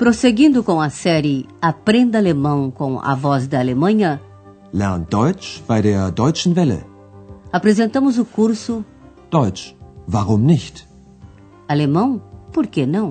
Prosseguindo com a série Aprenda Alemão com a Voz da Alemanha, Lern Deutsch bei der Deutschen Welle. Apresentamos o curso Deutsch, warum nicht? Alemão, por que não?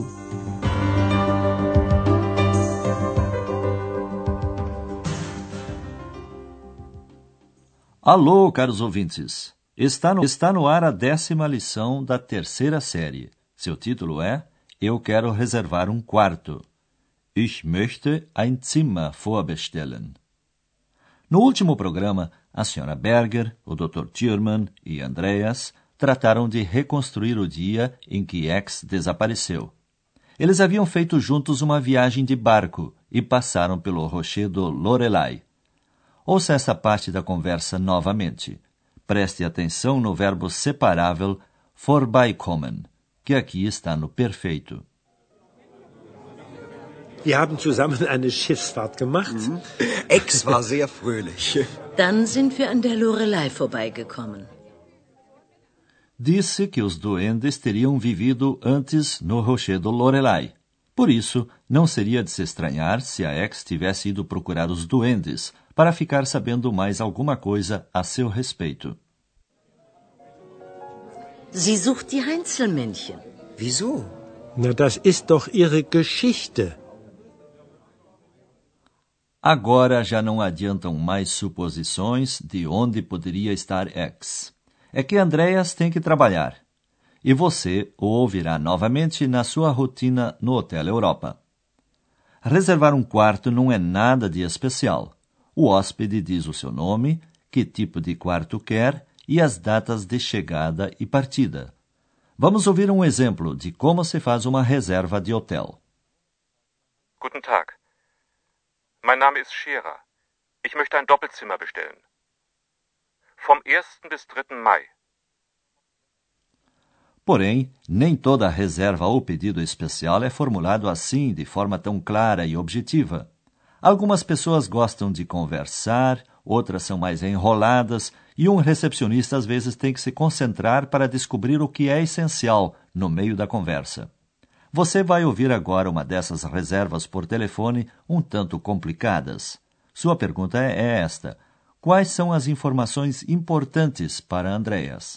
Alô, caros ouvintes! Está no ar a 10ª lição da 3ª série. Seu título é Eu quero reservar um quarto. Ich möchte ein Zimmer vorbestellen. No último programa, a Sra. Berger, o Dr. Thürmann e Andreas trataram de reconstruir o dia em que X desapareceu. Eles haviam feito juntos uma viagem de barco e passaram pelo rochedo Lorelei. Ouça esta parte da conversa novamente. Preste atenção no verbo separável vorbeikommen, que aqui está no perfeito. Wir haben zusammen eine Schiffsfahrt gemacht. Ex war sehr fröhlich. Dann sind wir an der Lorelei vorbeigekommen. Disse que os duendes teriam vivido antes no rochedo Lorelei. Por isso, não seria de se estranhar se a Ex tivesse ido procurar os duendes para ficar sabendo mais alguma coisa a seu respeito. Sie sucht die Heinzelmännchen. Wieso? Na, das ist doch ihre Geschichte. Agora já não adiantam mais suposições de onde poderia estar X. É que Andreas tem que trabalhar. E você o ouvirá novamente na sua rotina no Hotel Europa. Reservar um quarto não é nada de especial. O hóspede diz o seu nome, que tipo de quarto quer e as datas de chegada e partida. Vamos ouvir um exemplo de como se faz uma reserva de hotel. Guten Tag. Mein Name ist Scherer. Ich möchte ein Doppelzimmer bestellen. Vom 1. bis 3. Mai. Porém, nem toda reserva ou pedido especial é formulado assim, de forma tão clara e objetiva. Algumas pessoas gostam de conversar, outras são mais enroladas, e um recepcionista às vezes tem que se concentrar para descobrir o que é essencial no meio da conversa. Você vai ouvir agora uma dessas reservas por telefone um tanto complicadas. Sua pergunta é esta: quais são as informações importantes para Andreas?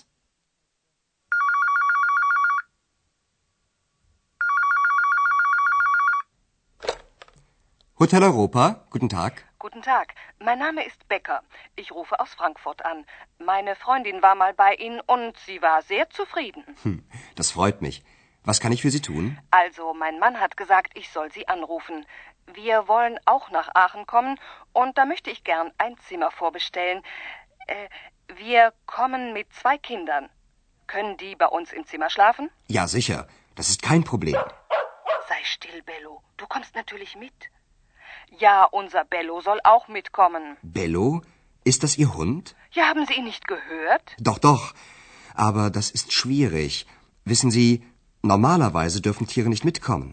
Hotel Europa, guten Tag. Guten Tag, mein Name ist Becker. Ich rufe aus Frankfurt an. Meine Freundin war mal bei Ihnen und sie war sehr zufrieden. Das freut mich. Was kann ich für Sie tun? Also, mein Mann hat gesagt, ich soll Sie anrufen. Wir wollen auch nach Aachen kommen und da möchte ich gern ein Zimmer vorbestellen. Wir kommen mit 2 Kindern. Können die bei uns im Zimmer schlafen? Ja, sicher. Das ist kein Problem. Sei still, Bello. Du kommst natürlich mit. Ja, unser Bello soll auch mitkommen. Bello? Ist das Ihr Hund? Ja, haben Sie ihn nicht gehört? Doch, doch. Aber das ist schwierig. Wissen Sie, normalerweise dürfen Tiere nicht mitkommen.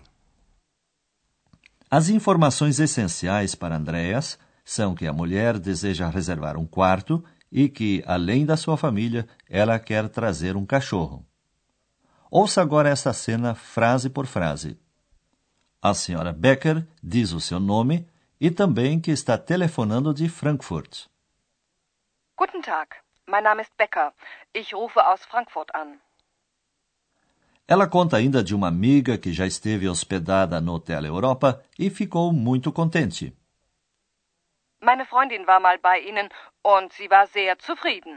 As informações essenciais para Andreas são que a mulher deseja reservar um quarto e que, além da sua família, ela quer trazer um cachorro. Ouça agora esta cena frase por frase. A Sra. Becker diz o seu nome e também que está telefonando de Frankfurt. Guten Tag, mein Name ist Becker. Ich rufe aus Frankfurt an. Ela conta ainda de uma amiga que já esteve hospedada no Hotel Europa e ficou muito contente. Meine Freundin war mal bei Ihnen und sie war sehr zufrieden.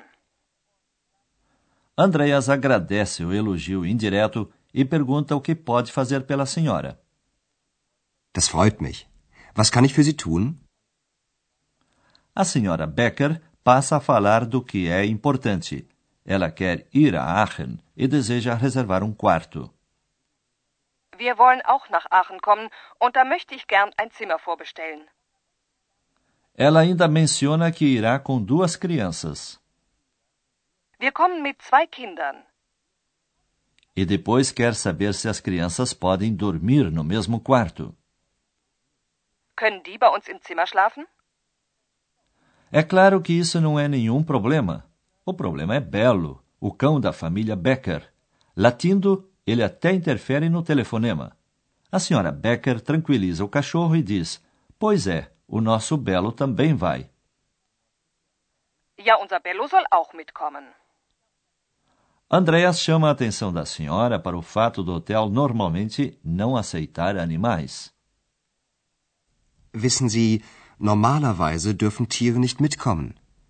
Andreas agradece o elogio indireto e pergunta o que pode fazer pela senhora. Das freut mich. Was kann ich für Sie tun? A Sra. Becker passa a falar do que é importante. Ela quer ir a Aachen e deseja reservar um quarto. Wir wollen auch nach Aachen kommen und da möchte ich gern ein Zimmer vorbestellen. Ela ainda menciona que irá com 2 crianças. Wir kommen mit 2 Kindern. E depois quer saber se as crianças podem dormir no mesmo quarto. Können die bei uns im Zimmer schlafen? É claro que isso não é nenhum problema. O problema é Bello, o cão da família Becker. Latindo, ele até interfere no telefonema. A senhora Becker tranquiliza o cachorro e diz: pois é, o nosso Belo também vai. Ja, unser Bello soll auch mitkommen. Andreas chama a atenção da senhora para o fato do hotel normalmente não aceitar animais. Wissen Sie, normalerweise dürfen Tiere nicht mitkommen.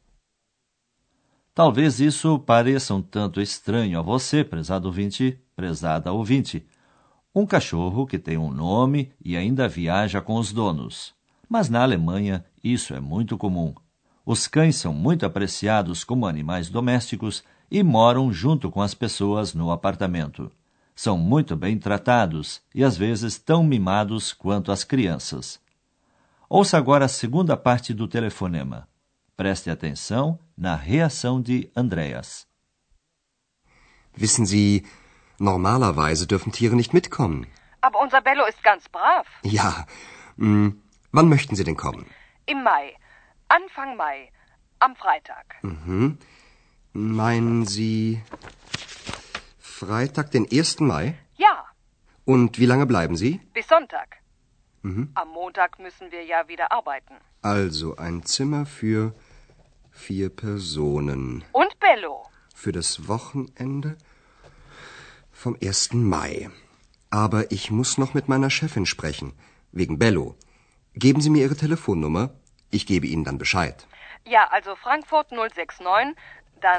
Talvez isso pareça um tanto estranho a você, prezado ouvinte, prezada ouvinte. Um cachorro que tem um nome e ainda viaja com os donos. Mas na Alemanha isso é muito comum. Os cães são muito apreciados como animais domésticos e moram junto com as pessoas no apartamento. São muito bem tratados e às vezes tão mimados quanto as crianças. Ouça agora a segunda parte do telefonema. Preste atenção na reação de Andreas. Wissen Sie, normalerweise dürfen Tiere nicht mitkommen. Aber unser Bello ist ganz brav. Ja, wann möchten Sie denn kommen? Im Mai. Anfang Mai. Am Freitag. Meinen Sie Freitag, den 1. Mai? Ja, Und wie lange bleiben Sie? bis Sonntag. Am Montag müssen wir ja wieder arbeiten. Also ein Zimmer für 4 Personen. Und Bello. Für das Wochenende vom 1. Mai. Aber ich muss noch mit meiner Chefin sprechen, wegen Bello. Geben Sie mir Ihre Telefonnummer. Ich gebe Ihnen dann Bescheid. Ja, also Frankfurt 069, dann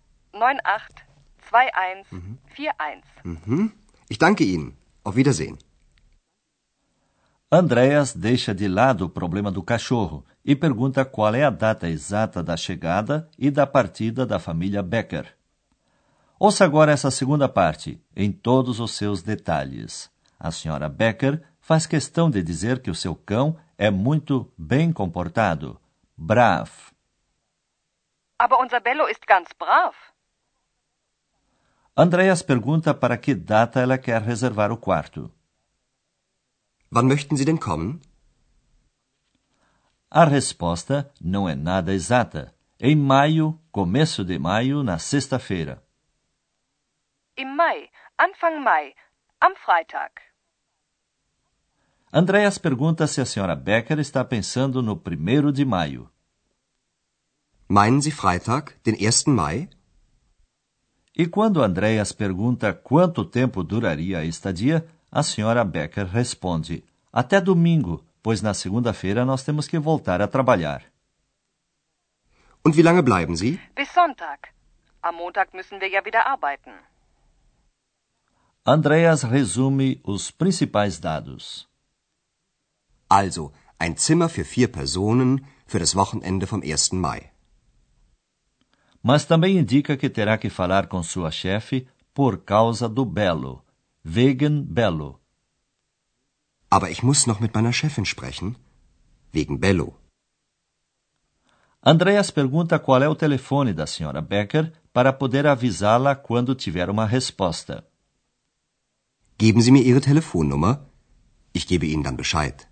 982141. Ich danke Ihnen. Auf Wiedersehen. Andreas deixa de lado o problema do cachorro e pergunta qual é a data exata da chegada e da partida da família Becker. Ouça agora essa segunda parte, em todos os seus detalhes. A senhora Becker faz questão de dizer que o seu cão é muito bem comportado, brav. Aber unser Bello ist ganz brav. Andreas pergunta para que data ela quer reservar o quarto. Wann möchten Sie denn kommen? A resposta não é nada exata. Em maio, começo de maio, na sexta-feira. Im Mai. Anfang Mai. Am Freitag. Andreas pergunta se a senhora Becker está pensando no 1º de maio. Meinen Sie Freitag, den 1. Mai? E quando Andreas pergunta quanto tempo duraria a estadia, a senhora Becker responde: até domingo, pois na segunda-feira nós temos que voltar a trabalhar. Und wie lange bleiben Sie? Bis Sonntag. Am Montag müssen wir ja wieder arbeiten. Andreas resume os principais dados. Also, ein Zimmer für 4 Personen für das Wochenende vom 1. Mai. Mas também indica que terá que falar com sua chefe por causa do Belo. Wegen Bello. Aber ich muss noch mit meiner Chefin sprechen. Wegen Bello. Andreas pergunta qual é o telefone da senhora Becker para poder avisá-la quando tiver uma resposta. Geben Sie mir Ihre Telefonnummer. Ich gebe Ihnen dann Bescheid.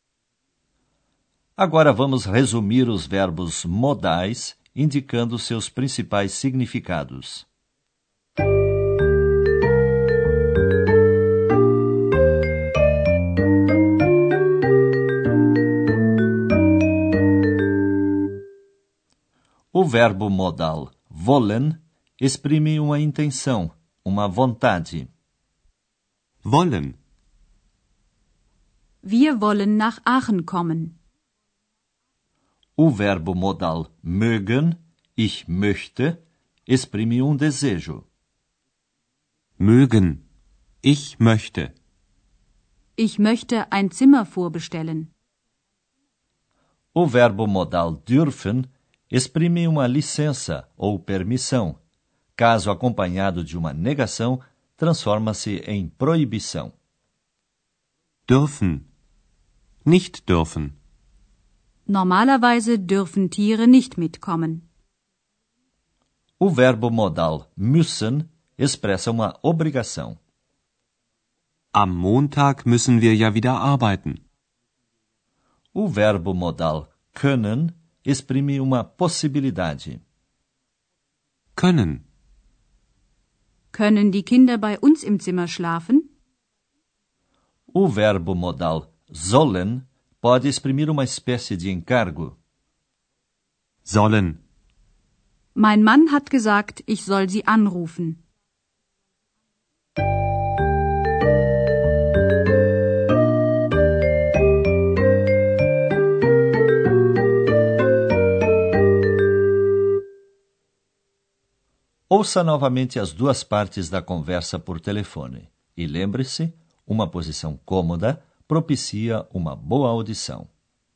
Agora vamos resumir os verbos modais, indicando seus principais significados. O verbo modal wollen exprime uma intenção, uma vontade. Wollen. Wir wollen nach Aachen kommen. O verbo modal mögen, ich möchte, exprime um desejo. Mögen. Ich möchte. Ich möchte ein Zimmer vorbestellen. O verbo modal dürfen exprime uma licença ou permissão. Caso acompanhado de uma negação, transforma-se em proibição. Dürfen. Nicht dürfen. Normalerweise dürfen Tiere nicht mitkommen. O verbo modal müssen expressa uma obrigação. Am Montag müssen wir ja wieder arbeiten. O verbo modal können exprime uma possibilidade. Können. Können die Kinder bei uns im Zimmer schlafen? O verbo modal sollen pode exprimir uma espécie de encargo. Sollen. Mein Mann hat gesagt, ich soll Sie anrufen. Ouça novamente as duas partes da conversa por telefone. E lembre-se, uma posição cômoda propicia uma boa audição.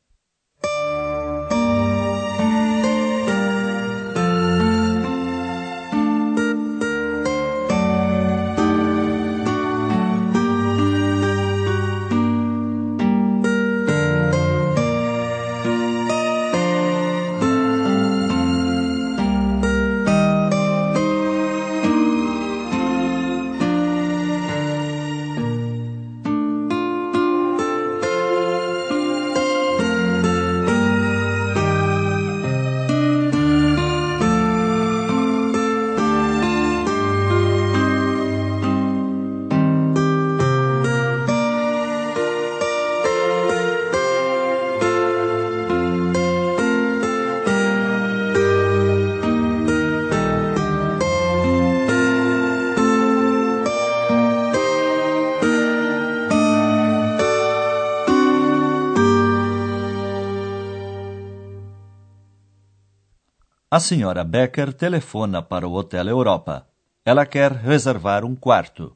A senhora Becker telefona para o Hotel Europa. Ela quer reservar um quarto.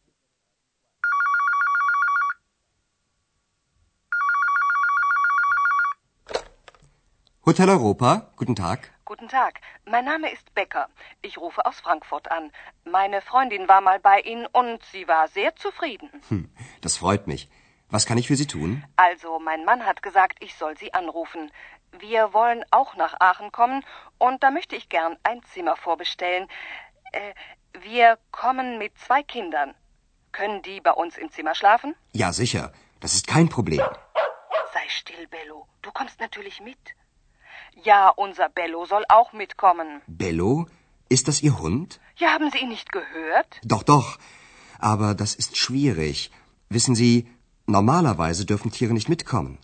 Hotel Europa, guten Tag. Guten Tag, mein Name ist Becker. Ich rufe aus Frankfurt an. Meine Freundin war mal bei Ihnen und sie war sehr zufrieden. Das freut mich. Was kann ich für Sie tun? Also, mein Mann hat gesagt, ich soll Sie anrufen. Wir wollen auch nach Aachen kommen und da möchte ich gern ein Zimmer vorbestellen. Wir kommen mit 2 Kindern. Können die bei uns im Zimmer schlafen? Ja, sicher. Das ist kein Problem. Sei still, Bello. Du kommst natürlich mit. Ja, unser Bello soll auch mitkommen. Bello? Ist das Ihr Hund? Ja, haben Sie ihn nicht gehört? Doch, doch. Aber das ist schwierig. Wissen Sie, normalerweise dürfen Tiere nicht mitkommen.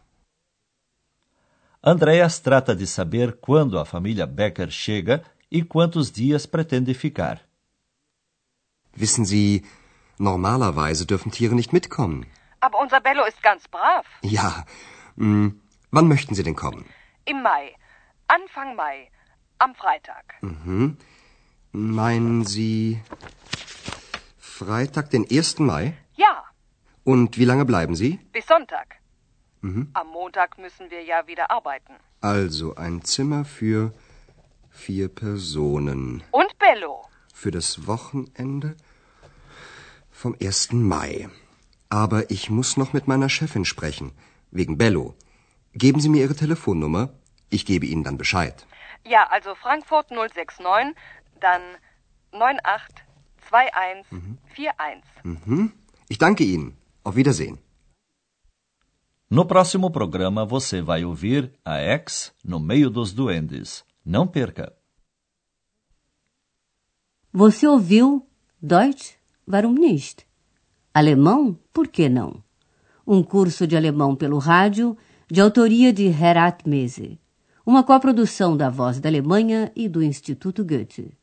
Andreas trata de saber quando a família Becker chega e quantos dias pretende ficar. Wissen Sie, normalerweise dürfen Tiere nicht mitkommen. Aber unser Bello ist ganz brav. Ja, wann möchten Sie denn kommen? Im Mai. Anfang Mai. Am Freitag. Meinen Sie Freitag, den 1. Mai? Ja. Und wie lange bleiben Sie? Bis Sonntag. Am Montag müssen wir ja wieder arbeiten. Also ein Zimmer für 4 Personen. Und Bello. Für das Wochenende vom 1. Mai. Aber ich muss noch mit meiner Chefin sprechen, wegen Bello. Geben Sie mir Ihre Telefonnummer, ich gebe Ihnen dann Bescheid. Ja, also Frankfurt 069, dann 982141. Ich danke Ihnen. Auf Wiedersehen. No próximo programa você vai ouvir a ex no meio dos duendes. Não perca! Você ouviu Deutsch? Warum nicht? Alemão? Por que não? Um curso de alemão pelo rádio, de autoria de Herat Mese. Uma coprodução da Voz da Alemanha e do Instituto Goethe.